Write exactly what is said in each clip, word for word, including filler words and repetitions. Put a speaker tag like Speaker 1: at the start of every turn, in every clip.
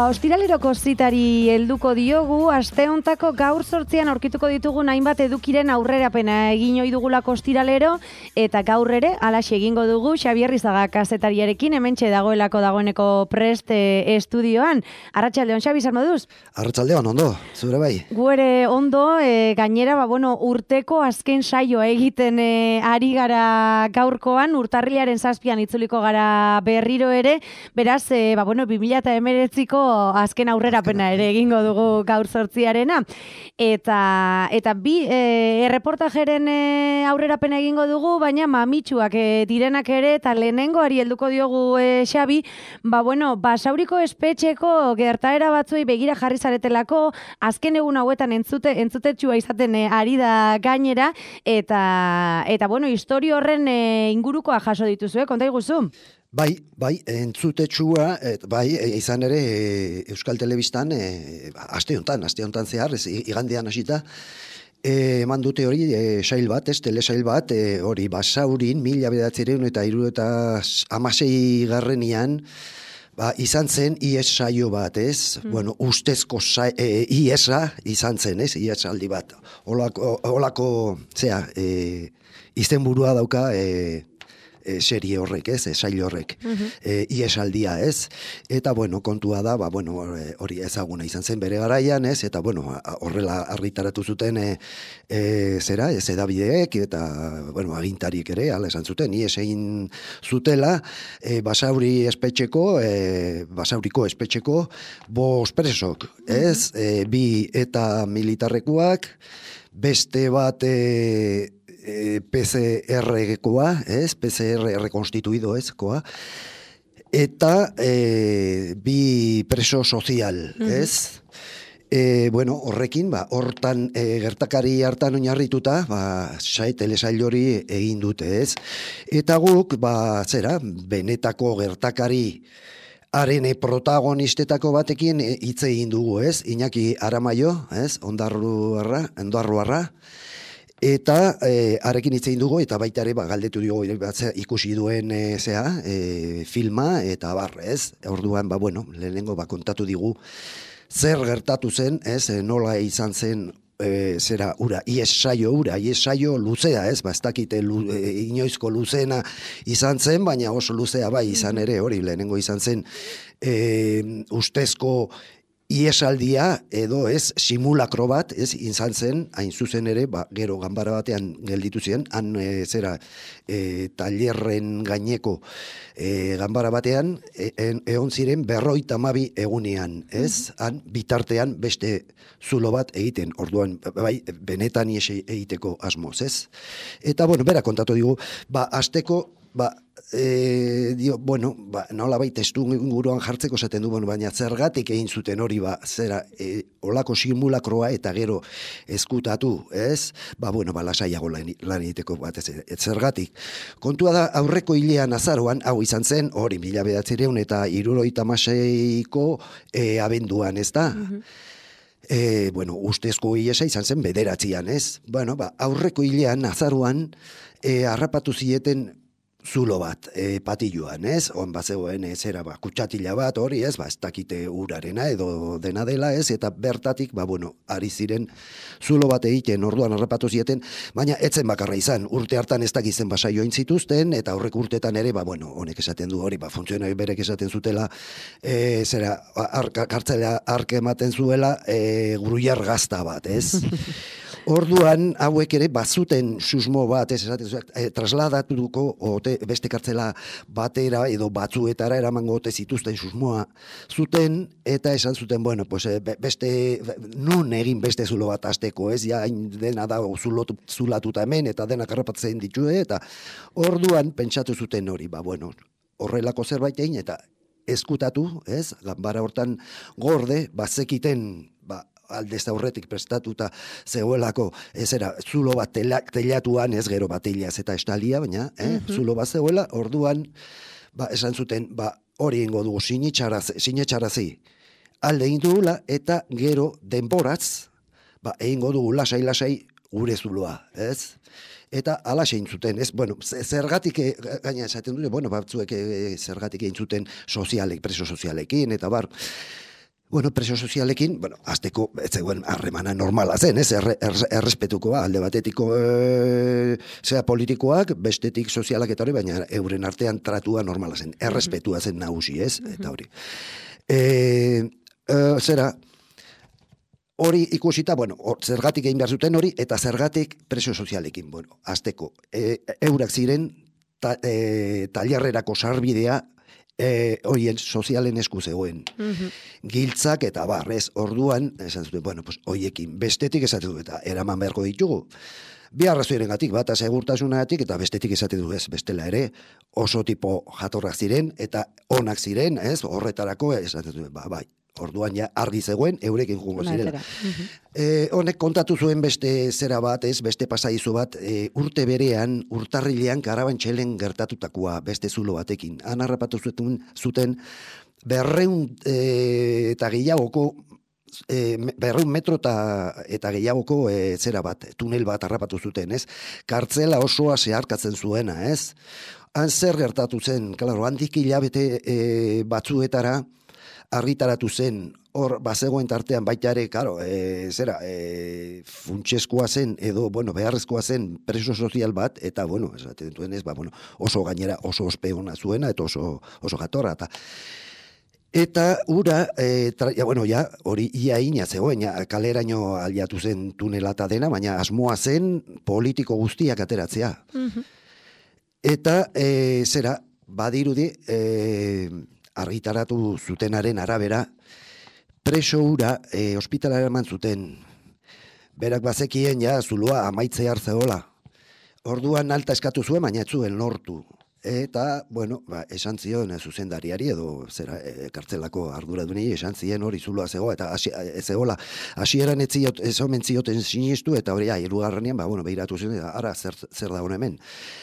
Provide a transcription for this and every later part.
Speaker 1: Ba, ostiraleroko zitari helduko diogu, aste hontako gaur zortzian aurkituko ditugun hainbat edukiren aurrerapena egin ohi dugulako ostiralero, eta gaur ere, alaxe egingo dugu, Xabier Rizaga kazetariarekin, hementxe dagoelako dagoeneko prest e, estudioan. Arratsaldeon, Xabi, zer moduz?
Speaker 2: Arratsaldeon, ondo, zure bai.
Speaker 1: Gu ere ondo, e, gainera, ba, bueno, urteko azken saioa egiten e, ari gara gaurkoan, urtarrilaren zazpian itzuliko gara berriro ere, beraz, e, ba, bueno, bi mila hemeretziko azken aurrerapena ere egingo dugu gaur zortziarena. Eta, eta bi e, erreportajeren e, aurrerapena egingo dugu, baina mamitsuak e, direnak ere, eta lehenengoari helduko diogu e, Xabi, ba bueno, Basauriko espetxeko gertaera batzuei begira jarri zaretelako, azken egun hauetan entzute, entzutetxua izaten e, ari da gainera, eta, eta bueno, historia horren e, ingurukoa jaso dituzue, konta iguzu?
Speaker 2: Bai, bai, entzutetxua, et, bai, izan ere e, Euskal Telebistan, e, aste hontan, aste hontan zehar, ez, igandean hasita, e, eman dute hori, e, sail bat, ez, telesail bat, e, hori, Basaurin, mila bederatziehun eta hiru eta hamasei garrenian, ba, izan zen I E S saio bat, ez? Mm. Bueno, ustezko sa, e, I E S-a izan zen, ez? I E S aldi bat. Olako, olako zea, e, izenburua dauka, e, E, serie horrek, ez, e, sail horrek, uh-huh. e, iesaldia, ez, eta, bueno, kontua da, ba, bueno, hori ezaguna izan zen bere garaian, ez, eta, bueno, horrela argitaratu zuten, e, e, zera, ez edabideek, eta, bueno, agintarik ere, ala esan zuten, ies egin zutela, e, Basauri espetxeko, e, Basauriko espetxeko, bost presok, ez, uh-huh. e, bi eta militarrekoak, beste bat, e, P C R-koa, ez? P C R rekonstituido ezkoa, eta e, bi preso sozial, ez? Mm-hmm. E, bueno, horrekin, ba, hortan e, gertakari hartan oinarrituta, ba, sai telesail hori egin dute, ez? Eta guk, ba, zera, benetako gertakari arene protagonistetako batekin hitz egin dugu, ez? Iñaki Aramaio, ez? Ondarruarra, Ondarruarra. Eta e, arekin hitz egin dugu, eta baita ere ba, galdetu dugu ikusi duen e, zea, e, filma, eta bar, ez? Orduan, ba, bueno, lehenengo ba, kontatu digu zer gertatu zen, ez? E, nola izan zen, e, zera, ura, ies saio, ura, ies saio luzea, ez? Ba, ez dakite lu, e, inoizko luzena izan zen, baina oso luzea bai izan ere, hori, lehenengo izan zen, e, ustezko iesaldia edo ez simulakro bat, ez izan zen, hain zuzen ere, ba, gero ganbara batean gelditu ziren, han e, zera e, tailerren gaineko e, ganbara batean, e, egon ziren berroita hamabi egunean, ez? Han bitartean beste zulo bat egiten, orduan, bai, benetan ies egiteko asmoz, ez? Eta, bueno, bera kontatu digu, ba, asteko, ba, e, dio, bueno, ba, nola bai testu inguruan jartzeko esaten du, bueno, baina zergatik egin zuten hori, ba, zera, e, olako simulakroa eta gero eskutatu, ez? Ba, bueno, ba, lasaiago lan, lan egiteko bat, ez, ez zergatik. Kontua da, aurreko hilean azaroan, hau izan zen, hori, mila bederatziehun eta hirurogeita hamaseiko e, abenduan, ez da? Mm-hmm. E, bueno, ustezko hilesa izan zen bederatzian, ez? Bueno, ba, aurreko hilean azaroan, e, harrapatu zieten zulo bat, e, patilloan, ez? On bazegoen ez era ba, kutsatila bat, hori, ez? Ba, ez dakite urarena edo dena dela, ez? Eta bertatik, ba, bueno, ari ziren zulo bat egiten, orduan harrapatu zieten, baina etzen bakarra izan, urte hartan ez dakizen basaioin zituzten, eta aurrek urtetan ere, ba, bueno, honek esaten du hori, ba, funtzionari berek esaten zutela, e, zera, arka, kartzela arke ematen zuela, e, gruiar gazta bat, ez? Orduan, hauek ere, bazuten susmo bat, ez esaten, e, trasladatuko, ote, beste kartzela batera edo batzuetara eramango ote zituzten susmoa zuten, eta esan zuten, bueno, pues, beste, nun egin beste zulo bat azteko, ez, ja, dena da zulotu, zulatuta hemen, eta dena karrapatzen ditue, eta orduan pentsatu zuten hori, ba, bueno, horrelako zerbait egin, eta eskutatu, ez, ganbara hortan gorde, bazekiten, ba, aldez aurretik prestatuta zegoelako, ez era, zulo bat telatuan, ez gero batilaz eta estalia, baina, eh, mm-hmm. zulo bat zegoela, orduan, ba, esan zuten, ba, hori ingo dugu, sinetxarazi, alde egin dugula, eta gero denboratz, ba, egingo dugu lasai-lasai gure zuloa, ez? Eta ala zein zuten, ez, bueno, zergatik, gaina esaten dute, bueno, batzuek zergatik egin zuten sozialek, preso sozialekin, eta bar, Bueno, preso sozialekin, bueno, azteko, ez zegoen harremana normala zen, ez, erre, erre, errespetukoa, alde batetiko e, zera politikoak, bestetik sozialak eta hori, baina euren artean tratua normala zen, errespetua zen nagusi, ez, eta hori. E, e, zera, hori ikusita, bueno, or, zergatik egin behar zuten hori, eta zergatik preso sozialekin, bueno, azteko, e, eurak ziren, ta, e, tailerrerako sarbidea, E, horien sozialen esku zegoen. Mm-hmm. Giltzak eta barrez, orduan, esan zuten, bueno, pues, hoiekin, bestetik esaten du, eta eraman beharko ditugu. Bi arrazoiren gatik, bat segurtasunatik, eta bestetik esaten du, ez, bestela ere, oso tipo jatorrak ziren, eta onak ziren, ez, horretarako, esaten du, ba, bai. Orduan ja argi zegoen, eurekin jungo zirela. Mm-hmm. E, honek kontatu zuen beste zera bat, ez, beste pasaizu bat, e, urte berean, urtarrilean Karabantxelen gertatutakoa beste zulo batekin. Han harrapatu zuten, zuten berreun e, eta gehiagoko, e, berreun metro eta, eta gehiagoko e, zera bat, tunel bat harrapatu zuten, ez? Kartzela osoa zeharkatzen zuena, ez? Han zer gertatu zen, klaro, handik hilabete e, batzuetara, argitaratu zen, hor, bazegoen tartean baita ere, karo, e, zera, e, funtseskoa zen, edo, bueno, beharrezkoa zen preso sozial bat, eta, bueno, esaten duen ez, ba, bueno, oso gainera, oso ospe hona zuena, eta oso, oso jatorra, eta eta ura, e, tra, ja, bueno, ja, hori ia ina zegoen, ja, kaleraino aliatu zen tunelata dena, baina asmoa zen politiko guztiak ateratzea. Mm-hmm. Eta, e, zera, badirudi, e, argitaratu zutenaren arabera, preso ura e, ospitalara eman zuten. Berak bazekien ja zuloa amaitze hartzeola. Orduan alta eskatu zuen, baina ez zuen lortu. Eta, bueno, ba, esan zion zuzendariari edo zera, e, kartzelako arduradunei esan zien hori zuloa zegoa, eta hasi, e, zegoela, hasieran ez ziot, ez omen zioten sinistu, eta hori, ja, hirugarrenean, ba, bueno, behiratu zen, ara, zer, zer da hon hemen.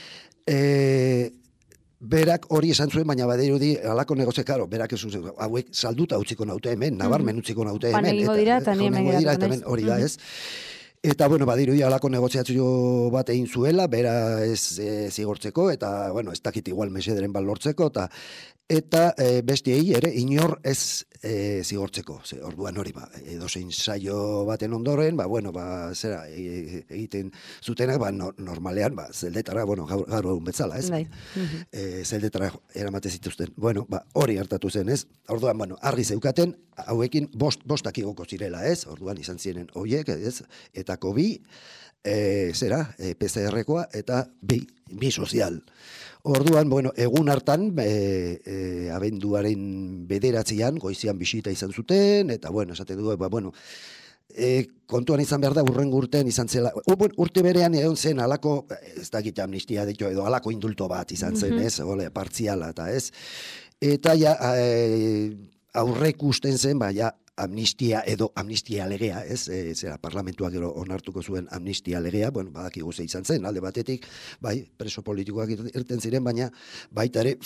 Speaker 2: E, Berak hori esan zuen, baina badirudi alako negozio, karo, berak ez zuen, hauek salduta utziko naute hemen, nabarmen utziko naute hemen.
Speaker 1: Panegingo dira, eta nien
Speaker 2: hemen hori da, ez? Eta, bueno, badirudi alako negoziatzio bat egin zuela, bera ez e, zigortzeko, eta, bueno, ez dakit igual mesederen bat lortzeko, eta eta e, bestiei ere inor ez e, zigortzeko. Ze, orduan hori, ba, edozein saio baten ondoren, ba, bueno, ba, zera, e, egiten zutenak, ba, no, normalean, ba, zeldetara, bueno, gaur, gaur egun betzala, ez? Bai. E, zeldetara eramate zituzten. Bueno, ba, hori hartatu zen, ez? Orduan, bueno, argi zeukaten, hauekin bost, bostak igoko zirela, ez? Orduan izan ziren hoiek, ez? Etako bi, e, zera, e, P C R-koa, eta bi, bi sozial. Orduan, bueno, egun hartan, e, e, abenduaren bederatzean, goizian bisita izan zuten, eta, bueno, esaten du, ba, bueno, e, kontuan izan behar da, urrengo urtean izan zela, urte berean egon zen, alako, ez dakit amnistia ditu, edo alako indulto bat izan zen, ez, ole, partziala, eta ez, eta ja, e, aurrek usten zen, ba, ja, amnistia edo amnistia legea, ez? E, zera, parlamentuak gero onartuko zuen amnistia legea, bueno, badakigu ze izan zen, alde batetik, bai, preso politikoak irten ziren, baina baita ere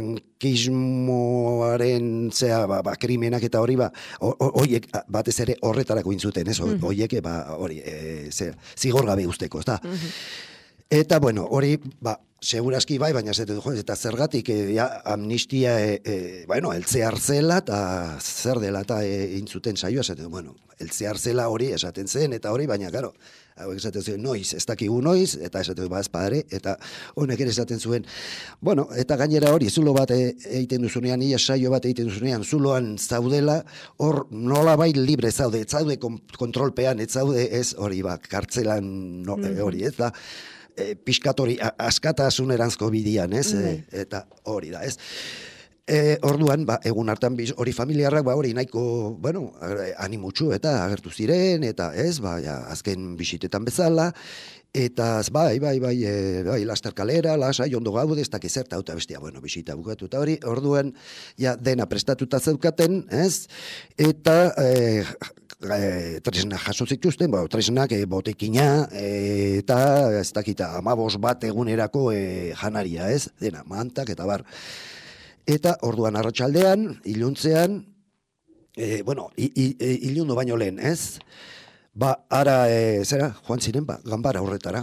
Speaker 2: frankismoaren zea, ba, ba, krimenak eta hori, ba, horiek batez ere horretarako intzuten, ez? Horiek, ba, hori, e, zera, zigor gabe usteko, ez da? Eta, bueno, hori, ba, segurazki bai, baina zete du, eta zergatik e, ja, amnistia, e, e, bueno, eltzear zela, eta zer dela, eta egin zuten saioa, zete du, bueno, eltzear zela hori esaten zen, eta hori, baina, karo, hauek esaten zuen, noiz, ez dakigu noiz, eta esaten du, ba, ez padre, eta honek ere esaten zuen, bueno, eta gainera hori, zulo bat egiten duzunean, ia saio bat egiten duzunean, zuloan zaudela, hor nola bai libre zaude, ez zaude kontrolpean, ez zaude, ez hori, ba, kartzelan no, hori, ez da, E, piskatori askatasun erantzko bidian, ez? E, eta hori da, ez? E, orduan, ba, egun hartan hori familiarrak, ba, hori nahiko, bueno, animutxu eta agertu ziren, eta ez, ba, ja, azken bisitetan bezala, eta bai, bai, bai, e, bai, laster kalera, lasai, ondo gaude, ez dakiz zerta, eta bestia, bueno, bisita bukatu, eta hori, orduan, ja, dena prestatuta zeukaten, ez? Eta, e, E, tresnak jaso zituzten, ba, tresnak e, botekina e, eta ez dakita amabos bat egunerako e, janaria, ez? Dena, mantak eta bar. Eta orduan arratsaldean, iluntzean, e, bueno, ilundu baino lehen, ez? Ba, ara, e, zera, joan ziren, ba, ganbara horretara.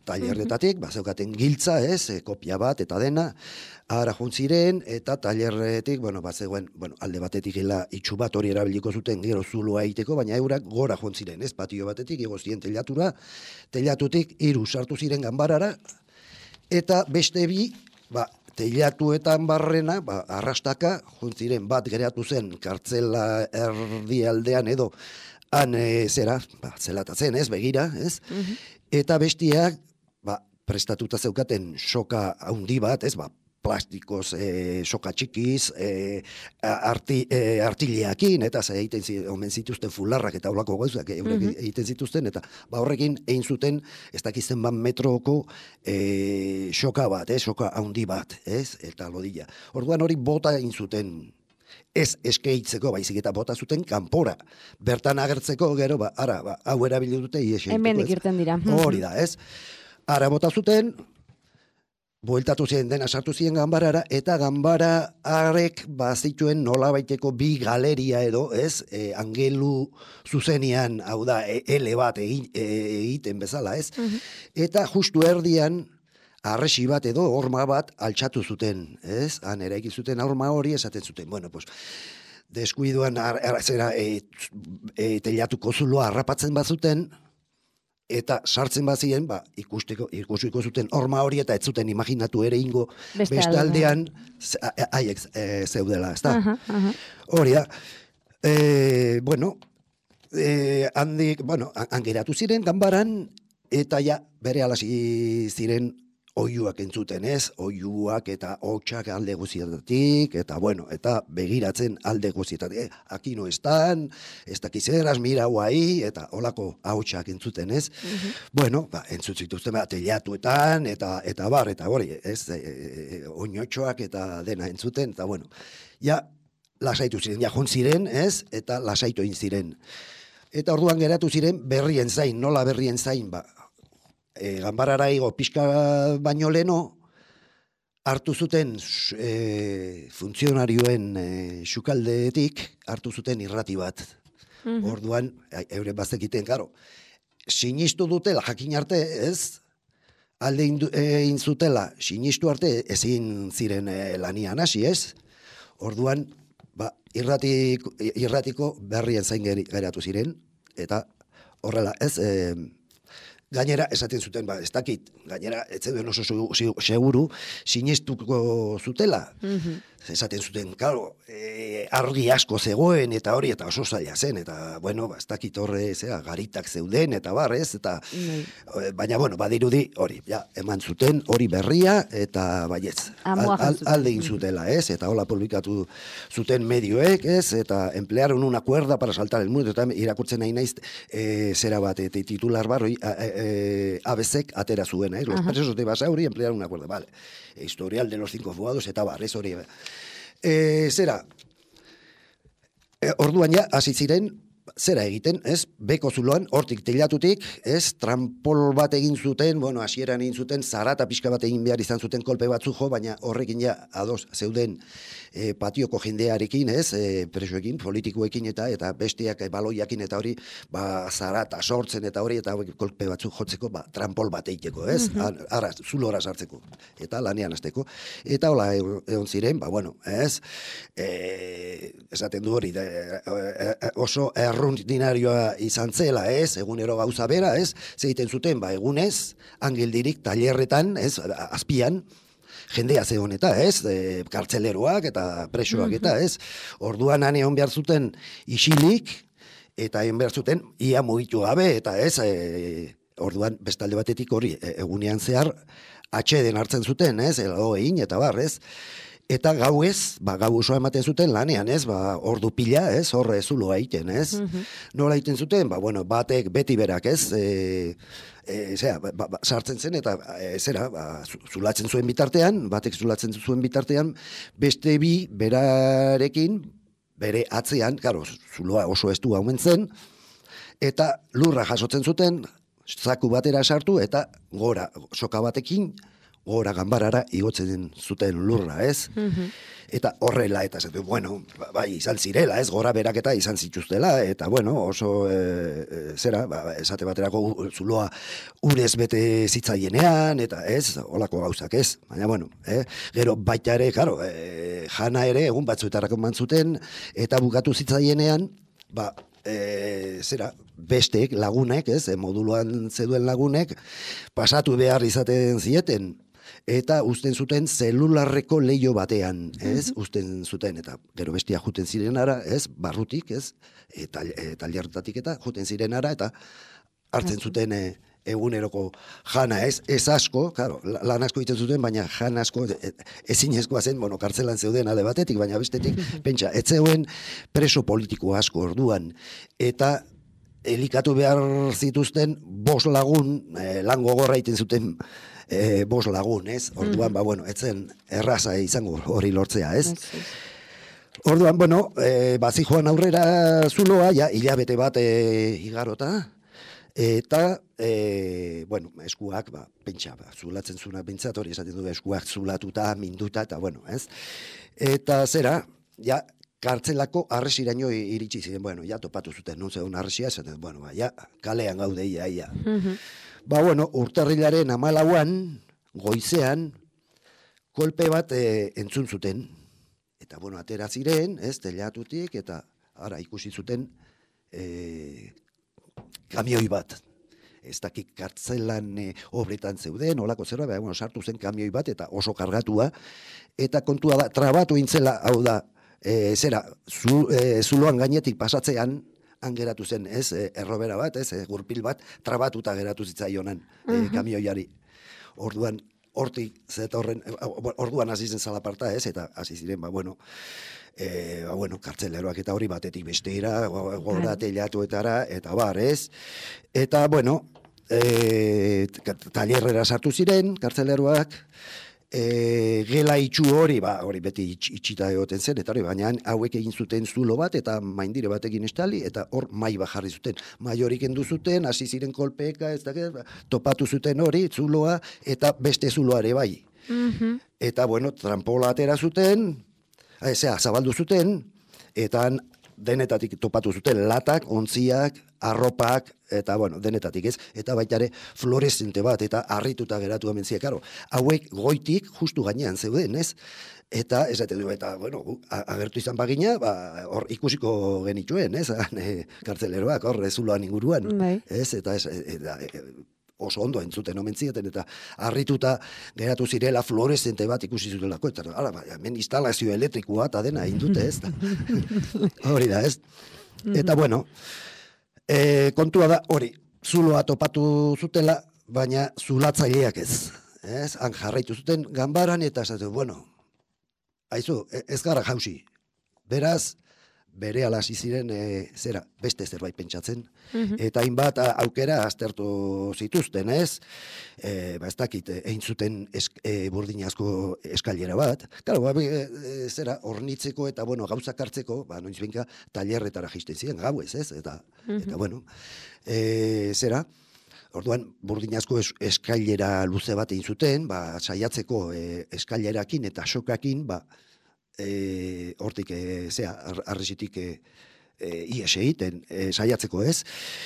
Speaker 2: tailerretatik, ba, zeukaten giltza, ez, e, kopia bat eta dena, ara juntziren, eta tailerretik, bueno, bat zegoen, bueno, alde batetik gela itxu bat hori erabiliko zuten gero zuloa egiteko, baina eurak gora juntziren, ez, patio batetik, igozien telatura, telatutik hiru sartu ziren ganbarara, eta beste bi, ba, telatuetan barrena, ba, arrastaka, juntziren bat geratu zen, kartzela erdialdean edo, han e, zera, ba, zelatatzen, ez, begira, ez, eta bestiak, ba, prestatuta zeukaten soka handi bat, ez, ba, plastikoz, e, soka txikiz, e, arti, e, artilleakin, eta ze egiten zi, omen zituzten fularrak eta olako gauzak eurek egiten zituzten, eta ba, horrekin egin zuten, ez dakizten ban metroko e, soka bat, eh, soka handi bat, ez, eta lodilla. Orduan hori bota egin zuten, ez eskeitzeko, baizik eta bota zuten kanpora. Bertan agertzeko, gero, ba, ara, ba, hau erabili dute ies egiteko.
Speaker 1: Hemendik irten dira.
Speaker 2: Hori da, ez? Ara bota zuten, bueltatu ziren dena sartu ziren ganbarara, eta ganbara arek bazituen nola baiteko bi galeria edo, ez? E, angelu zuzenian, hau da, e, ele bat egin, e, egiten bezala, ez? Eta justu erdian, arresi bat edo horma bat altxatu zuten, ez? Han eraiki zuten horma hori esaten zuten, bueno, pues, deskuiduan ar, ar, zera, e, e, telatuko zuloa harrapatzen bazuten, eta sartzen bazien, ba, ikusteko, ikusiko zuten horma hori eta ez zuten imaginatu ere ingo beste, beste aldean haiek e, zeudela, ezta? Uh -huh, uh -huh. Hori da, e, bueno, e, handik, bueno, hangeratu ziren ganbaran, eta ja, bere alasi ziren oiuak entzuten, ez? Oiuak eta hotxak alde guzietatik, eta bueno, eta begiratzen alde guzietatik. Eh, aquí no están, ez dakizeraz, mira guai, eta holako hotxak entzuten, ez? Uh-huh. Bueno, ba, entzut zituzten, ba, telatuetan, eta eta bar, eta hori, ez? E, e, oinotxoak eta dena entzuten, eta bueno, ja, lasaitu ziren, ja, ziren, ez? Eta lasaitu egin ziren. Eta orduan geratu ziren berrien zain, nola berrien zain, ba, E, ganbarara igo pixka baino leno, hartu zuten e, funtzionarioen e, sukaldeetik, hartu zuten irrati bat. Mm-hmm. Orduan, euren bazekiten, karo, sinistu dutela, jakin arte, ez, alde egin zutela, sinistu arte, ezin ziren e, lanian hasi, ez? Orduan, ba, irratiko, irratiko berrien zain geratu ziren, eta horrela, ez, e, gainera, esaten zuten, ba, ez dakit, gainera, ez zeuden oso seguru, sinistuko zutela. Mm-hmm. Esaten zuten, claro, e, argi asko zegoen, eta hori, eta oso zaila zen, eta, bueno, ba, ez dakit horre, zera, garitak zeuden, eta barrez, eta, mm. baina, bueno, badirudi, hori, ja, eman zuten, hori berria, eta, baietz, al, al, alde egin zutela, ez, eta hola publikatu zuten medioek, ez, eta emplearon una cuerda para saltar el muro, eta irakurtzen nahi naiz, e, zera bat, eta titular barroi, e, abezek atera zuen, eh, los presos de Basauri emplearon una cuerda, vale, historial de los cinco fugados, eta barrez hori, E, zera, e, orduan ja, hasi ziren, zera egiten, ez, beko zuloan, hortik telatutik, ez, trampol bat egin zuten, bueno, hasieran egin zuten, zarata pixka bat egin behar izan zuten kolpe batzu jo, baina horrekin ja, ados, zeuden e, patioko jendearekin, ez, e, presoekin, politikoekin eta eta besteak e, baloiakin eta hori, ba, zarata sortzen eta hori, eta kolpe batzu jotzeko, ba, trampol bat egiteko, ez, mm-hmm. ara, zulora sartzeko, eta lanean azteko, eta hola egon ziren, ba, bueno, ez, e, esaten du hori, de, e, e, oso errundinarioa izan zela, ez, egunero gauza bera, ez, zeiten zuten, ba, egunez, angeldirik, tailerretan, ez, azpian, jendea ze honeta, ez, e, kartzeleroak eta presoak eta, ez, orduan han egon behar zuten isilik, eta egon behar zuten ia mugitu gabe, eta ez, e, orduan bestalde batetik hori, e, egunean zehar, atxeden hartzen zuten, ez, edo egin, eta bar, ez, eta gau ez, ba, gau osoa ematen zuten lanean, ez, ba, ordu pila, ez, horre zuloa egiten, ez, mm-hmm. nola egiten zuten, ba, bueno, batek beti berak, ez, e, e, zera, ba, ba, sartzen zen, eta, e, zera, ba, zulatzen zuen bitartean, batek zulatzen zuen bitartean, beste bi berarekin, bere atzean, karo, zuloa oso estu hauen zen, eta lurra jasotzen zuten, zaku batera sartu, eta gora, soka batekin, gora ganbarara igotzen zuten lurra, ez? Eta horrela, eta zatu, bueno, bai, izan zirela, ez, gora beraketa izan zituztela, eta, bueno, oso, e, zera, ba, esate baterako zuloa urez bete zitzaienean, eta ez, olako gauzak ez, baina, bueno, eh, gero baita ere, karo, e, jana ere, egun batzuetarako mantzuten, eta bukatu zitzaienean, ba, e, zera, besteek, lagunek, ez, moduloan zeduen lagunek, pasatu behar izaten zieten, eta uzten zuten zelularreko leio batean, ez? Uzten zuten, eta gero bestia juten zirenara, ez? Barrutik, ez? Eta tailerretatik eta juten zirenara, eta hartzen zuten e, eguneroko jana, ez? Ez asko, claro, lan asko egiten zuten, baina jan asko ezinezkoa zen, bueno, kartzelan zeuden alde batetik, baina bestetik, pentsa, ez zeuen preso politiko asko orduan, eta elikatu behar zituzten bos lagun, eh, lan gogorra egiten zuten E, bos lagun, ez? Orduan, mm. ba, bueno, etzen erraza izango hori lortzea, ez? Orduan, bueno, e, bazi joan aurrera zuloa, ja, hilabete bat e, igarota, eta, e, bueno, eskuak, ba, pentsa, ba, zulatzen zuna, pentsat hori esaten du, eskuak zulatuta, minduta, eta, bueno, ez? Eta zera, ja, kartzelako arresiraino iritsi ziren, bueno, ja, topatu zuten, non zegoen arresia, esaten, bueno, ba, ja, kalean gaude, ia, ia. Mm-hmm. Ba, bueno, urtarrilaren amalauan, goizean, kolpe bat e, entzun zuten. Eta, bueno, atera ziren, ez, telatutik, eta ara ikusi zuten e, kamioi bat. Ez dakik kartzelan e, obretan zeuden, olako zerra, bueno, sartu zen kamioi bat, eta oso kargatua, eta kontua da, trabatu intzela, hau da, e, zera, zu, e, zuloan gainetik pasatzean, han geratu zen, ez, errobera bat, ez, gurpil bat, trabatuta geratu zitzaionan uh -huh. e, kamioiari. Orduan, hortik, zetorren, orduan hasi zen zalaparta, ez, eta hasi ziren, ba, bueno, e, ba, bueno, kartzeleroak eta hori batetik besteira, gora telatuetara, eta bar, ez, eta, bueno, e, tailerrera sartu ziren, kartzeleroak, E, gela itxu hori, ba, hori beti itx, itxita egoten zen, eta hori, baina hauek egin zuten zulo bat, eta maindire batekin estali, eta hor mai bajarri zuten. Mai hori kendu zuten, hasi ziren kolpeka, ez da, topatu zuten hori, zuloa, eta beste zuloare bai. Mm-hmm. Eta, bueno, trampola atera zuten, ezea, zabaldu zuten, eta denetatik topatu zuten latak, ontziak, arropak, eta, bueno, denetatik ez, eta baita ere fluorescente bat, eta harrituta geratu amentzia, karo, hauek goitik justu gainean zeuden, ez? Eta, ez du, eta, bueno, agertu izan bagina, ba, hor ikusiko genituen, ez? E, kartzeleroak, hor, zuloan inguruan, bai. Ez? Eta, ez, eta, oso ondo entzuten omentzieten, eta harrituta geratu zirela fluorescente bat ikusi zutelako, eta, ala, ba, hemen instalazio elektrikoa, eta dena, indute, ez? Hori da, ez? Eta, bueno, E, kontua da, hori, zuloa topatu zutela, baina zulatzaileak ez. Ez, han jarraitu zuten ganbaran, eta esatu, bueno, haizu, ez gara jausi. Beraz, bere alasi ziren, e, zera, beste zerbait pentsatzen, mm-hmm. eta hainbat aukera aztertu zituzten, ez? E, ba, ez dakit, egin zuten esk, e, burdinazko eskailera bat. Claro, ba, e, zera, hornitzeko eta, bueno, gauzak hartzeko, ba, noiz benka, tailerretara jisten ziren, gauez, ez? Eta, mm-hmm. eta bueno, e, zera, orduan, burdinazko es, eskailera luze bat egin zuten, ba, saiatzeko e, eskailerakin eta sokakin, ba, E, hortik, e, zea, arrezitik e, e, ies egiten, e, saiatzeko ez.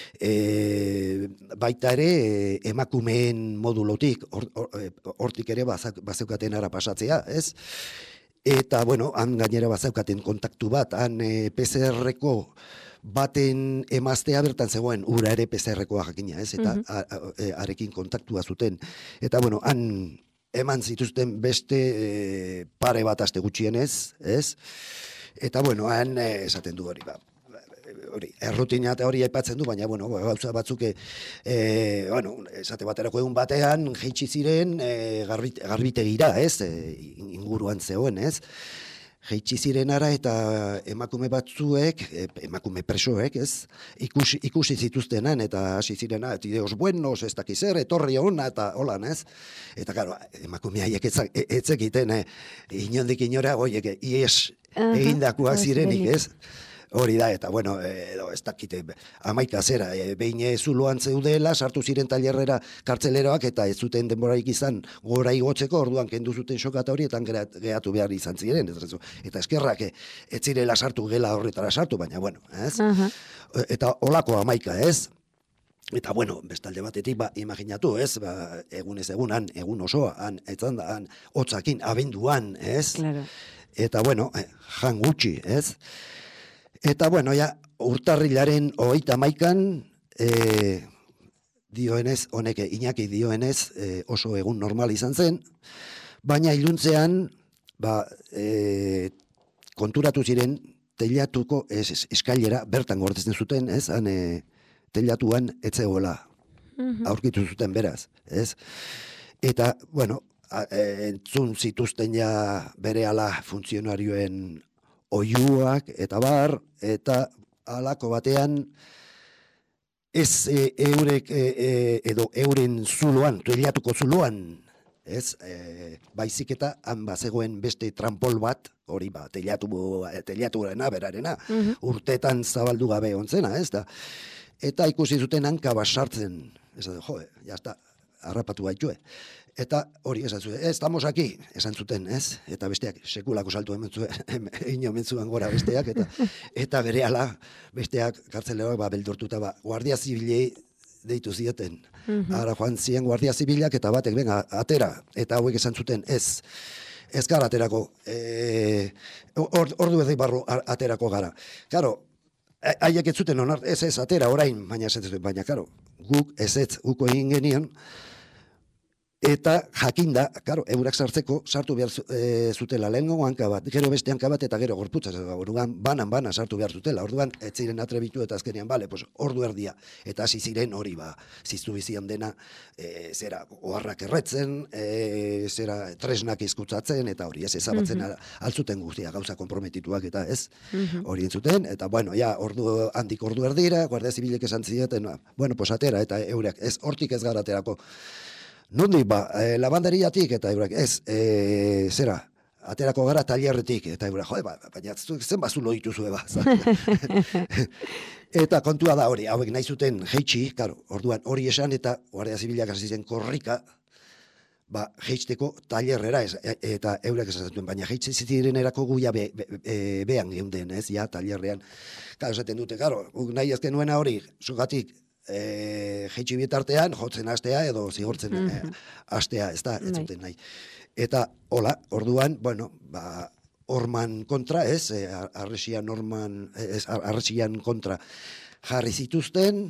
Speaker 2: E, baita ere, e, emakumeen modulotik, hortik or, ere bazak, bazeukaten ara pasatzea, ez? Eta, bueno, han gainera bazeukaten kontaktu bat, han e, P C R-ko baten emaztea bertan zegoen, ura ere P C R-koa jakina, ez? Eta mm-hmm. a, a, a, arekin kontaktua zuten. Eta, bueno, han eman zituzten beste e, pare bat aste gutxienez, ez? Eta, bueno, han e, esaten du hori, ba, hori, errutina eta hori aipatzen du, baina, bueno, gauza batzuk, e, bueno, esate baterako egun batean, jeitsi ziren e, garbit, garbitegira, ez? E, inguruan zegoen, ez? Jeitsi zirenara eta emakume batzuek, emakume presoek, ez, ikusi, ikusi zituztenan eta hasi zirena, tideos buenos, ez dakiz zer, etorri hona eta holan, ez? Eta, claro, emakume haiek etzekiten, eh, inondik inora, goiek, ies egindakoak zirenik, ez? Hori da, eta bueno, edo ez dakite, amaika zera, e, behin zuloan zeudela, sartu ziren tailerrera kartzeleroak, eta ez zuten denborarik izan gora igotzeko, orduan kendu zuten sokata horietan gehatu behar izan ziren, ez, eta eskerrak ez zirela sartu gela horretara sartu, baina bueno, ez? Uh-huh. Eta olako amaika, ez? Eta bueno, bestalde batetik, ba, imaginatu, ez? Ba, egunez egunan, egun osoa, han, etzan da, han, hotzakin, abenduan, ez?
Speaker 1: Claro.
Speaker 2: Eta bueno, jan gutxi, ez? Eta, bueno, ja, urtarrilaren hogeita hamaikan, e, dioenez, honek, Iñaki dioenez, e, oso egun normal izan zen, baina iluntzean, ba, e, konturatu ziren, teilatuko, ez, ez, eskailera, bertan gordezen zuten, ez, han, e, teilatuan etzegoela, uh-huh. aurkitu zuten beraz, ez? Eta, bueno, a, e, entzun zituzten ja berehala funtzionarioen oiuak eta bar, eta halako batean ez e, eurek e, e, edo euren zuloan, teilatuko zuloan, ez, e, baizik eta han bazegoen beste trampol bat, hori ba, teilatu, teilatuarena, berarena, uh-huh. urtetan zabaldu gabe ontzena, ez da. Eta ikusi zuten hanka basartzen, ez da, jo, ya está, harrapatu baitue. Eta hori esan zuen, estamos aquí, esan zuten, ez? Eta besteak sekulako saltu egin omen zuen gora besteak, eta eta berehala besteak kartzeleroak ba, beldurtuta, ba, guardia zibilei deitu zieten. Uh-huh. Ara joan ziren guardia zibilak eta batek, venga, atera. Eta hauek esan zuten, ez, ez gara aterako, e, or, ordu ez barru aterako gara. Karo, haiek ez zuten onart, ez ez, atera orain, baina ez ez, baina, karo, guk ez ez, guko egin genien, eta jakinda, karo, eurak sartzeko, sartu behar e, zutela lehengo hanka bat, gero beste hanka bat, eta gero gorputza, orduan banan bana sartu behar zutela, orduan ez ziren atrebitu eta azkenean, bale, pues, ordu erdia, eta hasi ziren hori, ba, ziztu bizian dena, e, zera, oharrak erretzen, e, zera, tresnak izkutzatzen, eta hori, ez, ezabatzen uh-huh. altzuten guztia, gauza komprometituak, eta ez, uh-huh. hori entzuten, eta bueno, ja, ordu, handik ordu erdira, guardia zibilek esan zieten, bueno, pues atera, eta eurak, ez, hortik ez gara aterako. Nondik, ba, e, labanderiatik, eta eurak, ez, e, zera, aterako gara tailerretik, eta eurak, jode, ba, baina zen bazulo dituzue, ba. Eta kontua da hori, hauek nahi zuten jeitsi, karo, orduan hori esan, eta guardia zibilak hasi zen korrika, ba, jeitsteko tailerrera, ez, e, eta eurak esan zuten, baina jeitsi ziren erako guia be, be, be, behan geunden, ez, ja, tailerrean. Karo, esaten dute, karo, nahi ezken nuena hori, zugatik, E, jeitsi bietartean, jotzen astea edo zigortzen mm-hmm. e, astea, ez da, ez zuten nahi. Eta, hola, orduan, bueno, ba, orman kontra, ez, e, arresian orman, ez, arresian kontra jarri zituzten,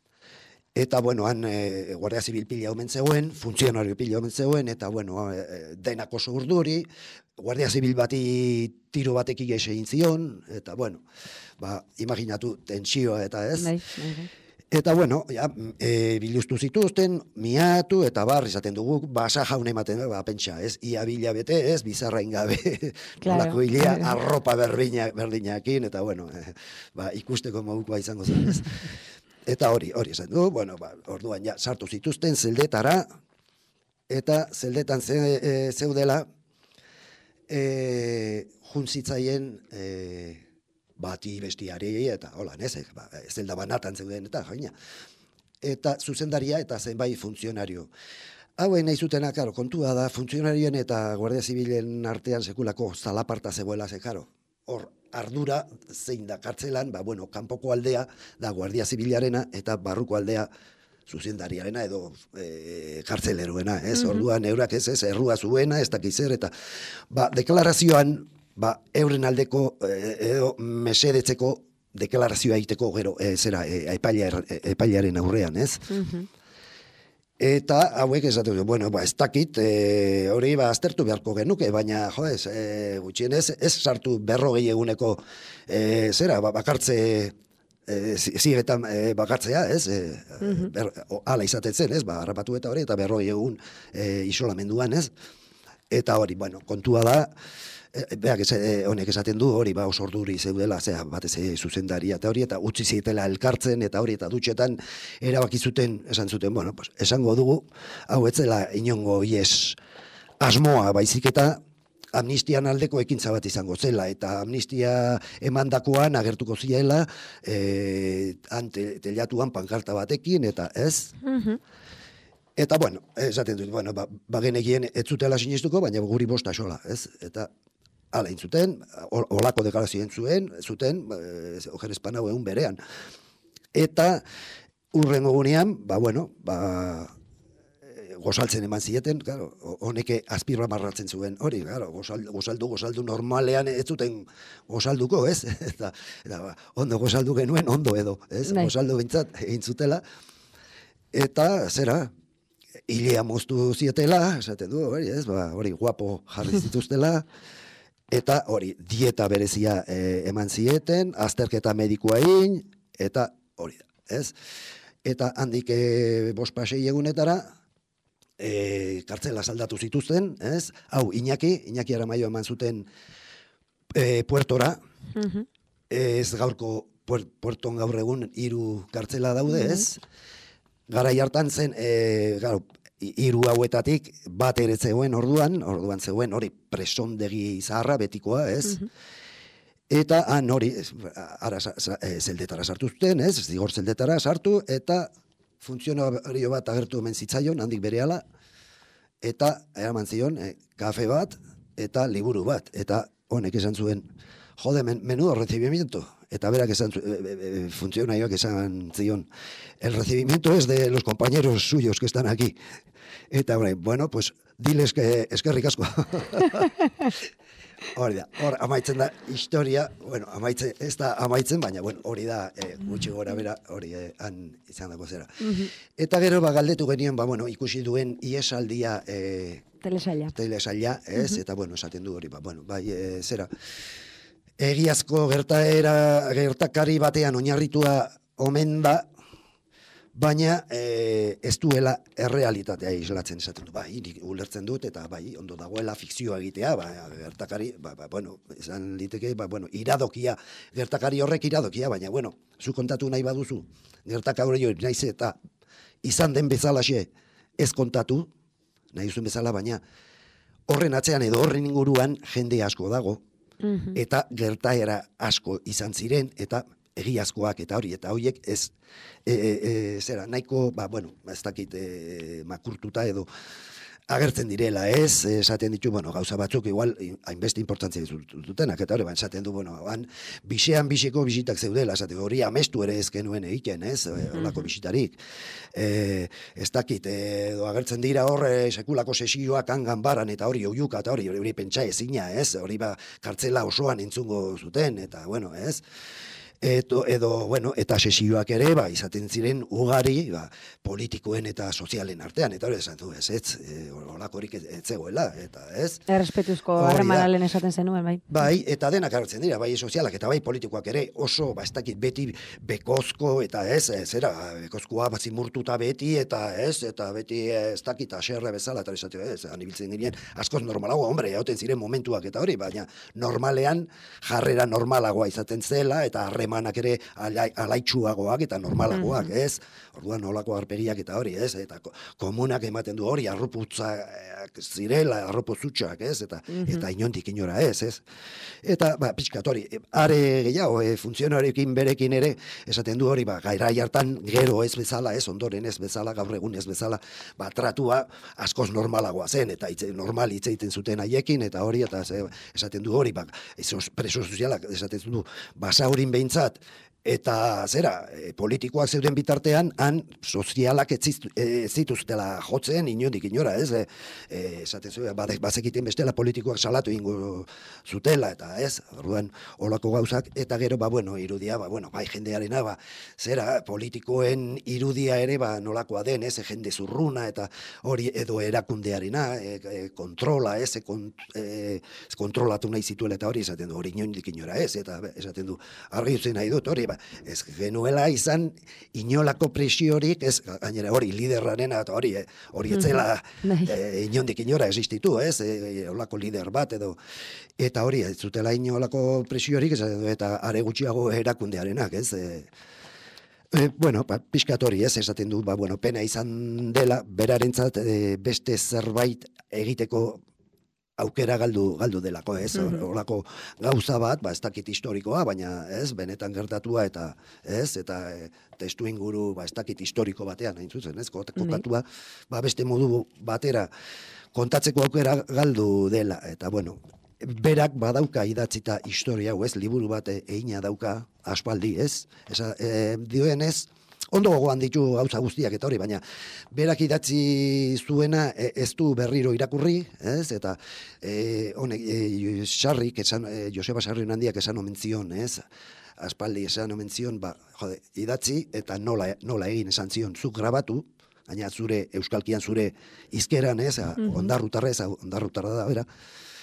Speaker 2: eta, bueno, han e, Guardia Zibil pila omen zegoen, funtzionario pila omen zegoen, eta, bueno, e, denak oso urduri, Guardia Zibil bati tiro batek egin zion, eta, bueno, ba, imaginatu tentsioa eta ez. Bai, bai. Eta, bueno, ja, e, biluztu zituzten, miatu, eta bar, izaten dugu, basa jaune ematen, ba, pentsa, ez, ia bila bete, ez, bizarra ingabe, claro, nolako hilea, claro. Arropa berdina, berdinakin, eta, bueno, e, ba, ikusteko mogukoa izango zen, ez. Eta hori, hori esan du, bueno, ba, orduan, ja, sartu zituzten zeldetara, eta zeldetan ze, e, zeudela, e, juntzitzaien, e, bati bestiari eta hola, ez, ba, zelda banatan zeuden eta jaina. Eta zuzendaria eta zenbait funtzionario. Hauen nahi zutena, karo, kontua da, funtzionarioen eta Guardia Zibilen artean sekulako zalaparta zegoela, ze, karo, hor ardura zein da kartzelan, ba, bueno, kanpoko aldea da Guardia Zibilarena eta barruko aldea zuzendariarena edo e, kartzeleroena, ez, mm-hmm. orduan eurak ez, ez, errua zuena, ez dakiz zer, eta, ba, deklarazioan, ba, euren aldeko edo mesedetzeko deklarazioa egiteko gero e, zera e, epailearen aurrean, ez? Mm-hmm. Eta hauek esatu, bueno, ba, ez dakit, e, hori ba, aztertu beharko genuke, baina, jo, ez, e, gutxienez, ez sartu berrogei eguneko e, zera, ba, bakartze e, zigetan e, bakartzea, ez? E, mm-hmm. ber, o, ala izaten zen, ez? Ba, harrapatu eta hori, eta berrogei egun e, isolamenduan, ez? Eta hori, bueno, kontua da, beak honek esaten du hori ba oso orduri zeudela, zea batez zuzendaria eta hori, eta utzi zietela elkartzen eta hori, eta dutxetan erabaki zuten, esan zuten, bueno, pues, esango dugu, hau etzela inongo ies asmoa, baizik eta amnistian aldeko ekintza bat izango zela, eta amnistia emandakoan agertuko ziela, e, ante, telatuan pankarta batekin, eta ez.
Speaker 1: Mhm.
Speaker 2: Eta, bueno, esaten dut, bueno, ba, bagenekien ez zutela sinistuko, baina guri bosta sola, ez? Eta, hala, intzuten, olako deklarazioen zuen, zuten, ojer espanau egun berean. Eta, urrengo gunean, ba, bueno, ba, gozaltzen eman zieten, claro, honeke azpirra marratzen zuen, hori, claro, gozaldu, gozaldu, gozaldu normalean ez zuten gozalduko, ez? Eta, eta ba, ondo gozaldu genuen, ondo edo, ez? Bai. Gozaldu bintzat, egin zutela. Eta, zera, hilea moztu zietela, esaten du, hori, ez? Ba, hori, guapo jarri zituztela, eta hori, dieta berezia e, eman zieten, azterketa medikoa egin, eta hori da, ez? Eta handik e, bost pasei egunetara, e, kartzela saldatu zituzten, ez? Hau, Iñaki, Iñaki Aramaio eman zuten e, puertora, uh-huh. Ez gaurko puerton gaur egun hiru kartzela daude, ez? Garai hartan zen, e, gau, hiru hauetatik bat ere zegoen orduan, orduan zegoen hori presondegi zaharra betikoa, ez? Uh-huh. Eta han hori, ara, zeldetara sartu zuten, ez? Zigor zeldetara sartu, eta funtzionario bat agertu hemen zitzaion, handik berehala, eta eraman zion, e, kafe bat, eta liburu bat, eta honek esan zuen, jode, men, menudo recibimiento. Eta berak esan, e, e, funtzionarioak esan zion, el recibimiento es de los compañeros suyos que están aquí. Eta, bueno, pues, diles que eskerrik asko. Hori da, hor amaitzen da historia, bueno, amaitzen, ez da amaitzen, baina, bueno, hori da, e, gutxi gora bera, hori e, han izan dago zera. Uh-huh. Eta gero, ba, galdetu genien, ba, bueno, ikusi duen iesaldia, e,
Speaker 1: telesaila,
Speaker 2: telesaila, ez, uh-huh. Eta, bueno, esaten du hori, ba, bueno, bai, e, zera, egiazko gertaera, gertakari batean oinarritua omen da, baina e, ez duela errealitatea islatzen esaten du. Bai, nik ulertzen dut, eta bai, ondo dagoela fikzioa egitea, ba, gertakari, ba, ba, bueno, esan liteke, ba, bueno, iradokia, gertakari horrek iradokia, baina, bueno, zu kontatu nahi baduzu, gertakari hori naiz eta izan den bezalaxe ez kontatu, nahi duzun bezala, baina horren atzean edo horren inguruan jende asko dago, uh-huh. Eta gertaera asko izan ziren, eta egiazkoak eta hori, eta horiek ez, e, e, e, zera, nahiko, ba, bueno, ez dakit e, makurtuta edo agertzen direla, ez, esaten ditu, bueno, gauza batzuk igual hainbeste importantzia dutenak, eta hori, ba, esaten du, bueno, han, bisean biseko bisitak zeudela, esaten hori amestu ere ez genuen egiten, ez, holako bisitarik. E, ez dakit, edo agertzen dira hor, sekulako sesioak hangan baran, eta hori oiuka, eta hori, hori pentsa ezina, ez, hori ba, kartzela osoan entzungo zuten, eta, bueno, ez, Eto, edo, bueno, eta sesioak ere, ba, izaten ziren ugari, ba, politikoen eta sozialen artean, eta hori esan du, ez, ez, e, olakorik ez, ez zegoela, eta ez.
Speaker 1: Errespetuzko harremanalen esaten zenuen, bai.
Speaker 2: Bai, eta denak agertzen dira, bai sozialak eta bai politikoak ere oso, ba, ez dakit beti bekozko, eta ez, zera, bekozkoa bat zimurtuta beti, eta ez, eta beti ez dakit aserre bezala, eta esatu, ez, anibiltzen ginen, askoz normalagoa, hombre, jauten ziren momentuak eta hori, baina normalean jarrera normalagoa izaten zela, eta harre manak ere alaitsuagoak eta normalagoak, ez? Orduan nolako arperiak eta hori, ez? Eta komunak ematen du hori, arroputzak zirela, arropuzutxak, ez? Eta, mm-hmm. eta inondik inora, ez? ez? Eta, ba, pixkat hori, are gehiago, e, funtzionariokin berekin ere, esaten du hori, ba, gairai hartan gero ez bezala, ez? Ondoren ez bezala, gaur egun ez bezala, ba, tratua askoz normalagoa zen, eta itze, normal hitz egiten zuten haiekin, eta hori, eta ze, esaten du hori, ba, preso sozialak, esaten du, basaurin behintzat, eta zera, e, politikoak zeuden bitartean, han sozialak ez e, zituztela jotzen, inondik inora, ez? E, e, esaten zuen, bazekiten bestela politikoak salatu ingo zutela, eta ez? Orduan, holako gauzak, eta gero, ba, bueno, irudia, ba, bueno, bai jendearena, ba, zera, politikoen irudia ere, ba, nolakoa den, ez? Jende zurruna, eta hori edo erakundearena, e, e, kontrola, ez? E, kont, e, kontrolatu nahi zituela, eta hori esaten du, hori inondik inora, ez? Eta esaten du, argi utzi nahi dut, hori, ba, ez genuela izan inolako presiorik, ez, gainera hori liderraren, eta hori, eh, hori etzela eh, inondik inora existitu, ez, eh, olako lider bat, edo, eta hori, ez zutela inolako presiorik, ez, eta are gutxiago erakundearenak, ez, eh, E, bueno, ba, pixkat hori, ez, esaten du, ba, bueno, pena izan dela, berarentzat e, beste zerbait egiteko aukera galdu galdu delako, ez? Horako gauza bat, ba ez dakit historikoa, baina ez, benetan gertatua eta ez, eta e, testu inguru, ba ez dakit historiko batean, hain zuzen, ez? Kokatua, ba beste modu batera kontatzeko aukera galdu dela, eta bueno, berak badauka idatzita historia hau, ez? Liburu bat egina dauka aspaldi, ez? Esa, e, dioenez, ondo gogoan ditu gauza guztiak eta hori, baina berak idatzi zuena ez du berriro irakurri, ez? Eta e, honek, e, Sarrik, esan, e, Joseba Sarri handiak esan omen zion, ez? Aspaldi esan omen zion, ba, jode, idatzi eta nola, nola egin esan zion, zuk grabatu, gaina zure euskalkian zure izkeran, ez? Mm-hmm. Ondarrutarrez, ondarrutarra da, bera.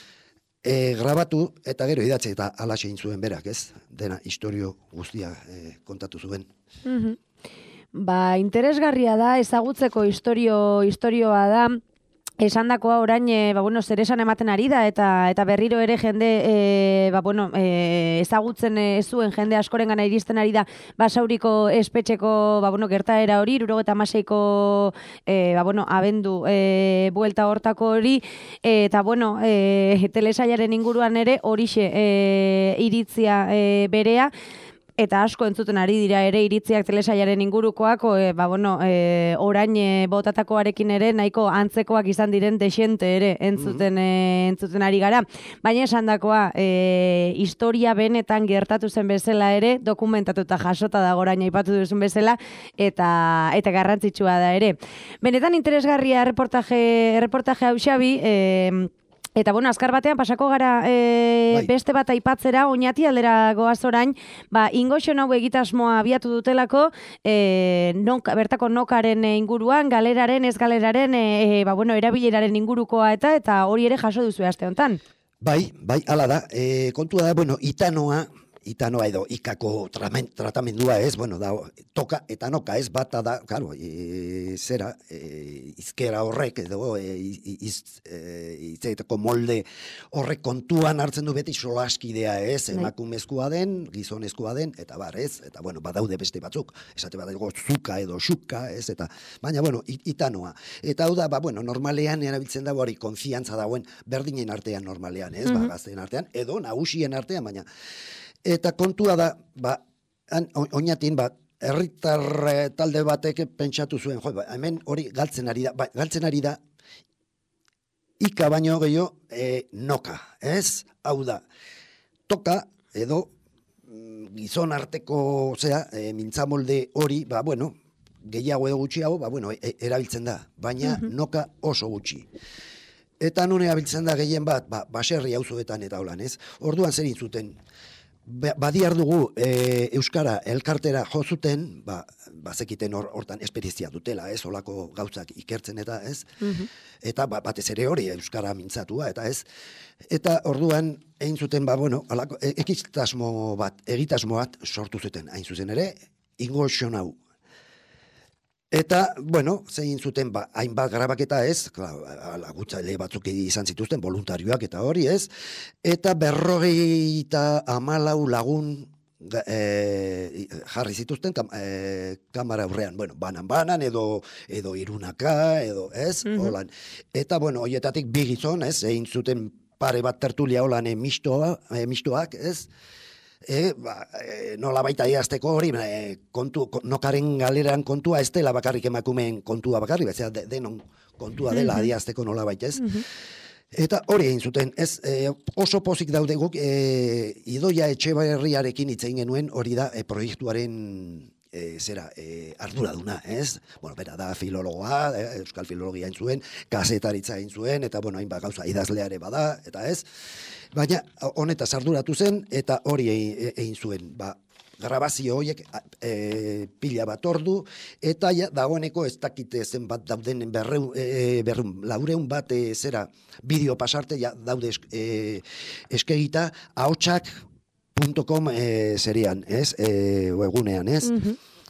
Speaker 2: E, grabatu eta gero idatzi eta alaxe egin zuen berak, ez? Dena historio guztia e, kontatu zuen.
Speaker 1: Mm-hmm. Ba, interesgarria da, ezagutzeko historio, historioa da, esandakoa orain, e, ba, bueno, zer esan ematen ari da, eta eta berriro ere jende, e, ba, bueno, e, ezagutzen ez zuen jende askorengana iristen ari da, Basauriko espetxeko, ba, bueno, gertaera hori, hirurogeta hamaseiko, e, ba, bueno, abendu e, buelta hortako hori, e, eta, bueno, e, telesailaren inguruan ere horixe e, iritzia e, berea, eta asko entzuten ari dira ere iritziak telesailaren ingurukoak, e, ba, bueno, e, orain e, botatakoarekin ere nahiko antzekoak izan diren desente ere entzuten, mm-hmm. e, entzuten ari gara. Baina esandakoa, e, historia benetan gertatu zen bezala ere, dokumentatuta jasota dago orain aipatu duzun bezala, eta eta garrantzitsua da ere. Benetan interesgarria reportaje, reportaje hau Xabi, e, eta, bueno, azkar batean pasako gara e, beste bat aipatzera, Oñati aldera goaz orain, ba, ingoxon hau egitasmoa abiatu dutelako, e, nok, bertako nokaren inguruan, galeraren, ez galeraren, e, ba, bueno, erabileraren ingurukoa eta eta hori ere jaso duzu aste honetan.
Speaker 2: Bai, bai, hala da. E, kontua da, bueno, itanoa, itanoa edo ikako tratamendua ez, bueno, da, toka eta noka ez, bata da, claro, e, zera, e, izkera horrek, edo, e, iz, e, izateko molde horrek kontuan hartzen du beti solaskidea ez, emakumezkoa den, gizonezkoa den, eta bar ez, eta bueno, badaude beste batzuk, esate bat dago zuka edo xuka ez, eta, baina, bueno, itanoa. Eta hau da, ba, bueno, normalean erabiltzen dago hori konfiantza dagoen, berdinen artean normalean ez, mm-hmm. ba, gazteen artean, edo nagusien artean, baina, eta kontua da, ba, Oñatin, ba, herritar talde batek pentsatu zuen, jo, ba, hemen hori galtzen ari da, ba, galtzen ari da, ika baino gehiago e, noka, ez? Hau da, toka edo gizon arteko, osea, e, mintzamolde hori, ba, bueno, gehiago edo gutxiago, ba, bueno, e, erabiltzen da, baina mm-hmm. noka oso gutxi. Eta non erabiltzen da gehien bat, ba, baserri auzoetan eta holan, ez? Orduan zer zuten, badiar dugu e, Euskara elkartera jo zuten, ba, bazekiten hortan esperientzia dutela, ez, olako gauzak ikertzen eta ez, mm-hmm. eta ba, batez ere hori Euskara mintzatua, eta ez, eta orduan egin zuten, ba, bueno, alako, e, egitasmo bat, egitasmo bat sortu zuten, hain zuzen ere, ingoxon hau. Eta, bueno, zein zuten, ba, hainbat grabaketa ez, lagutzaile batzuk izan zituzten, voluntarioak eta hori ez, eta berrogei eta amalau lagun e, jarri zituzten kam, e, kamara aurrean, bueno, banan-banan edo, edo irunaka, edo ez, mm-hmm. holan. Eta, bueno, horietatik bi gizon, ez, egin zuten pare bat tertulia holan e, mistoa, e, mistoak, ez, E, ba, e, nola baita iazteko hori, e, kontu, nokaren galeran kontua ez dela bakarrik emakumeen kontua bakarrik, bezala de, denon kontua dela mm-hmm. adiazteko nola baita ez. Mm-hmm. Eta hori egin zuten, ez, e, oso pozik daude guk, e, Idoia Etxeberriarekin hitz egin genuen hori da e, proiektuaren e, zera, e, arduraduna, ez? Bueno, bera da filologoa, e, euskal filologia egin zuen, kazetaritza egin zuen, eta bueno, hainbat gauza idazleare bada, eta ez? Baina honetaz arduratu zen, eta hori egin zuen, ba, grabazio horiek e, pila bat ordu, eta ja, dagoeneko ez dakite zenbat dauden berreun, e, berreun, laureun bat e, zera bideo pasarte, ja, daude esk, e, eskegita, ahotsak punto com e, serian, ez, e, egunean, ez? Mm-hmm.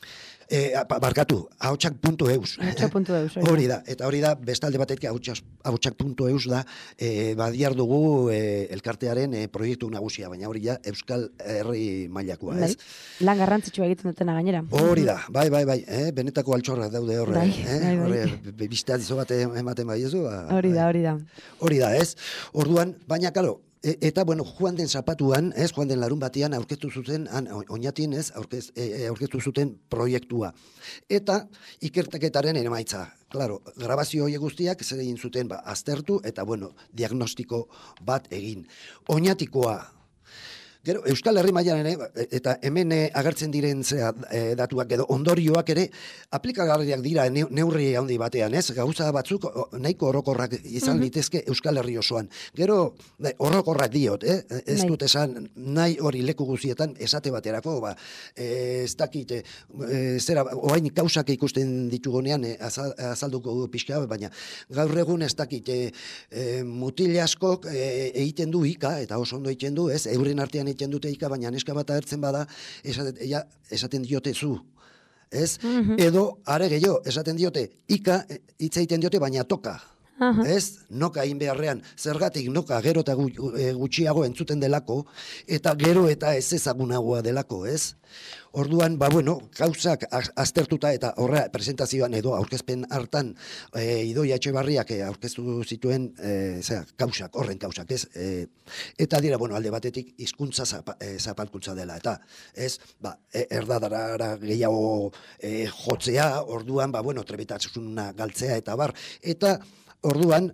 Speaker 2: E, barkatu, ahotsak puntu eus.
Speaker 1: ahotsak puntu eus.
Speaker 2: Hori da, eta hori da, bestalde batetik ahotsak puntu eus da, e, badiar dugu e, elkartearen e, proiektu nagusia, baina hori da, Euskal Herri mailakoa, ez?
Speaker 1: Lan garrantzitsua egiten dutena gainera.
Speaker 2: Hori da, bai, bai, bai, eh? benetako altxorrak daude horre,
Speaker 1: bai,
Speaker 2: eh?
Speaker 1: bai, bai.
Speaker 2: horre, biztadizo bat ematen bai ez du? Ba,
Speaker 1: hori da, hori da.
Speaker 2: Hori da, ez? Orduan, baina, kalo, E, eta, bueno, joan den zapatuan, ez, joan den larun batean aurkeztu zuten, an, oinatin, ez, aurkez, e, aurkeztu zuten proiektua. Eta ikertaketaren emaitza. Claro, grabazio horiek guztiak zer egin zuten, ba, aztertu, eta, bueno, diagnostiko bat egin. Oinatikoa, gero, Euskal Herri mailan ere, eta hemen agertzen diren zera, e, datuak edo ondorioak ere, aplikagarriak dira neurri handi batean, ez? Gauza batzuk nahiko orokorrak izan litezke Euskal Herri osoan. Gero, orokorrak diot, eh? Ez dut esan nahi hori leku guzietan esate baterako, ba, e, ez dakit, e, zera, oain kausak ikusten ditugunean e, azal, azalduko pixka, baina gaur egun ez dakit, e, e, mutil askok e, egiten du ika, eta oso ondo egiten du, ez? Euren artean egiten dute ika, baina neska bat agertzen bada, esaten, ja, esaten diote zu. Ez? Mm-hmm. Edo, are gehiago, esaten diote, ika, hitz egiten diote, baina toka. Uh-huh. Ez? Noka egin beharrean, zergatik noka gero eta gutxiago entzuten delako, eta gero eta ez ezagunagoa delako, ez? Orduan, ba bueno, gauzak aztertuta eta horra presentazioan edo aurkezpen hartan e, Idoia Etxebarriak e, aurkeztu zituen e, zera, kausak, horren kausak, ez? E, eta dira, bueno, alde batetik hizkuntza zapa, e, zapalkuntza dela, eta ez, ba, e, erdadarara gehiago e, jotzea, orduan, ba bueno, trebetasununa galtzea eta bar, eta orduan,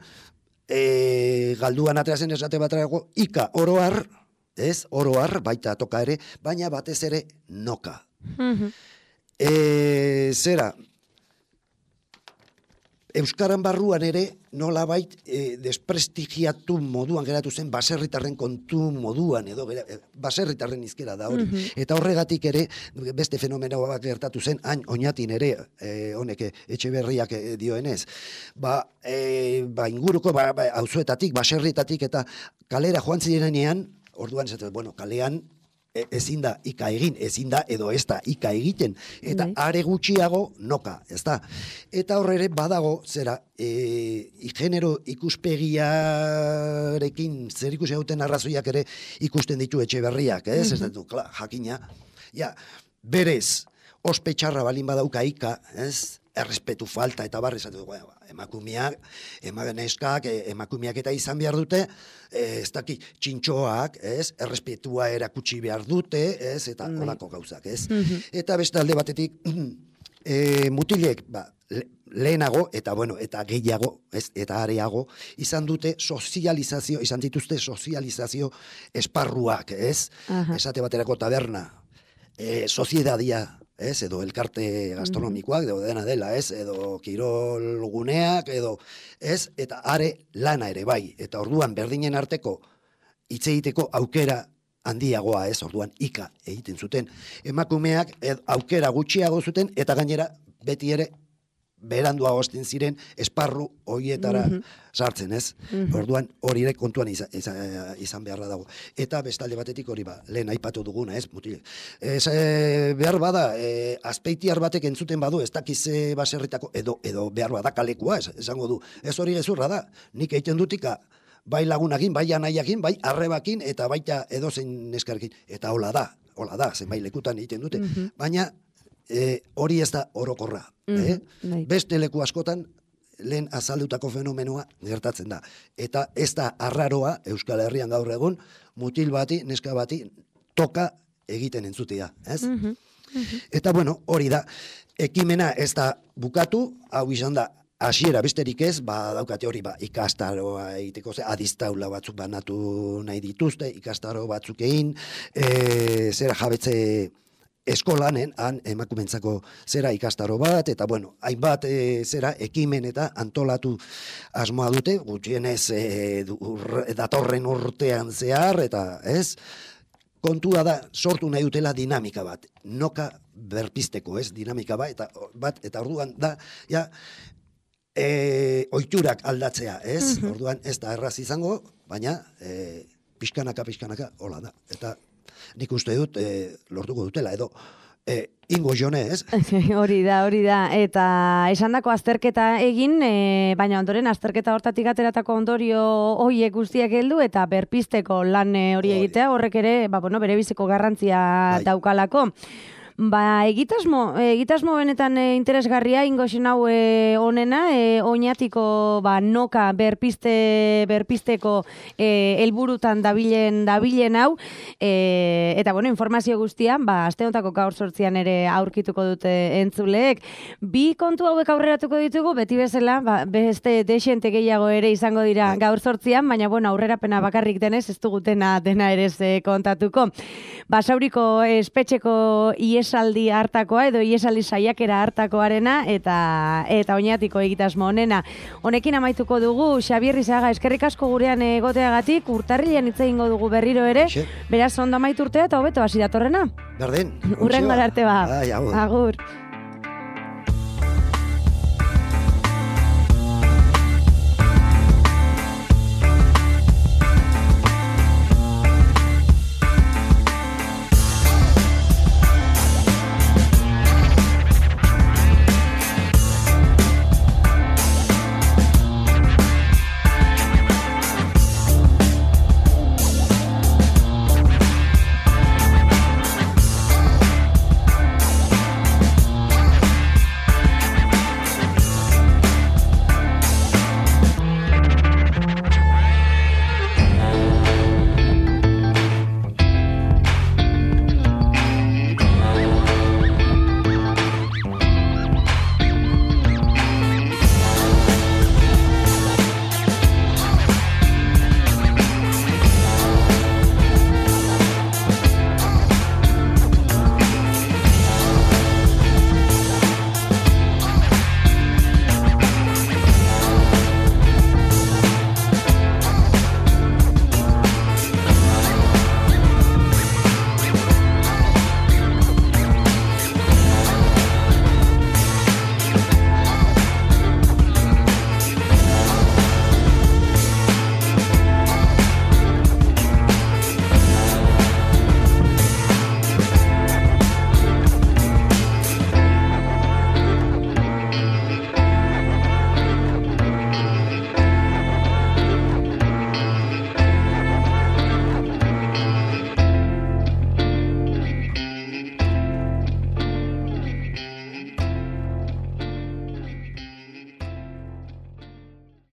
Speaker 2: e, galduan aterazen esate batrago, ika oroar, ez, oroar, baita toka ere, baina batez ere noka. Mm-hmm. e, zera, Euskaran barruan ere nolabait e, desprestigiatu moduan geratu zen baserritarren kontu moduan edo gera, baserritarren hizkera da hori. Mm-hmm. Eta horregatik ere beste fenomeno bat gertatu zen hain oinatin ere e, honek Etxeberriak e, dioenez. Ba, e, ba inguruko ba, ba, auzoetatik, baserrietatik eta kalera joan zirenean, orduan zaten, bueno, kalean E, ezin da ika egin, ezin da edo ez da ika egiten, eta Dai. Are gutxiago noka, ez da. Eta horre badago, zera, e, genero ikuspegiarekin zer ikusi hauten arrazoiak ere ikusten ditu Etxeberriak, ez? Mm-hmm. Ez dut, klar, jakina. Ja, berez, ospetxarra balin badauka ika, ez? Errespetu falta eta barri zatu, emakumeak, emageneskak, emakumeak eta izan behar dute, ez daki, txintxoak, ez, errespetua erakutsi behar dute, ez, eta holako gauzak, ez. Mm-hmm. Eta beste alde batetik, e, mutilek, ba, lehenago, eta bueno, eta gehiago, ez, eta areago, izan dute sozializazio, izan dituzte sozializazio esparruak, ez, uh-huh. Esate baterako taberna, e, soziedadia, ez, edo elkarte gastronomikoak, edo dena dela, ez, edo kirol guneak, edo, ez, eta are lana ere bai, eta orduan berdinen arteko hitz egiteko aukera handiagoa, ez, orduan ika egiten zuten. Emakumeak ed, aukera gutxiago zuten, eta gainera beti ere berandu hasten ziren esparru horietara mm-hmm. sartzen, ez? Mm-hmm. Orduan hori ere kontuan izan, izan, izan beharra dago. Eta bestalde batetik hori ba, lehen aipatu duguna, ez? Mutile. Ez, e, behar bada, e, azpeitiar batek entzuten badu, ez dakiz baserritako, edo, edo behar bada kalekua, ez, esango du. Ez hori gezurra da, nik egiten dutika, bai lagunakin, bai anaiakin, bai arrebakin, eta baita edozein neskarkin. Eta hola da, hola da, zenbait lekutan egiten dute. Mm-hmm. Baina, E, hori ez da orokorra. Mm-hmm. eh? Beste leku askotan lehen azaldutako fenomenoa gertatzen da. Eta ez da arraroa Euskal Herrian gaur egun mutil bati, neska bati toka egiten entzutia. Ez? Mm-hmm. Mm-hmm. Eta bueno, hori da. Ekimena ez da bukatu, hau izan da hasiera besterik ez, ba daukate hori ba ikastaroa egiteko, ze adiztaula batzuk banatu nahi dituzte, ikastaro batzuk egin, e, zera jabetze eskolanen, han emakumentzako zera ikastaro bat, eta bueno, hainbat e, zera ekimen eta antolatu asmoa dute, gutxienez e, ur, datorren urtean zehar, eta ez, kontua da sortu nahi dutela dinamika bat, noka berpisteko, ez, dinamika bat, eta, bat, eta orduan da, ja, e, oiturak aldatzea, ez, mm-hmm. Orduan ez da erraz izango, baina e, pixkanaka, pixkanaka, hola da, eta nik uste dut, e, lortuko dutela, edo e, ingo jone, ez?
Speaker 1: Hori da, hori da. Eta esandako azterketa egin, e, baina ondoren azterketa hortatik ateratako ondorio hoiek guztiak heldu eta berpisteko lan e, hori egitea, horrek ere, ba, bueno, bere biziko garrantzia Ai. daukalako. Ba, egitasmo, egitasmo benetan e, interesgarria, ingoxen hau e, onena, e, oinatiko ba, noka berpiste, berpisteko e, helburutan dabilen, dabilen hau, e, eta bueno, informazio guztian, ba, asteontako gaur sortzian ere aurkituko dute entzuleek. Bi kontu hauek aurreratuko ditugu, beti bezala, ba, beste desente gehiago ere izango dira gaur sortzian, baina bueno, aurrerapena bakarrik denez, ez dugutena dena ere ze kontatuko. Basauriko espetxeko iesaldi hartakoa edo iesaldi saiakera hartakoarena eta eta oinatiko egitasmo honena. Honekin amaituko dugu Xabier Izaga, eskerrik asko gurean egoteagatik, urtarrilean hitz egingo dugu berriro ere. Xe. Beraz ondo amaitu urtea eta hobeto hasi datorrena.
Speaker 2: Berdin.
Speaker 1: Hurrengo arte ba.
Speaker 2: Ai, agur.
Speaker 1: Agur.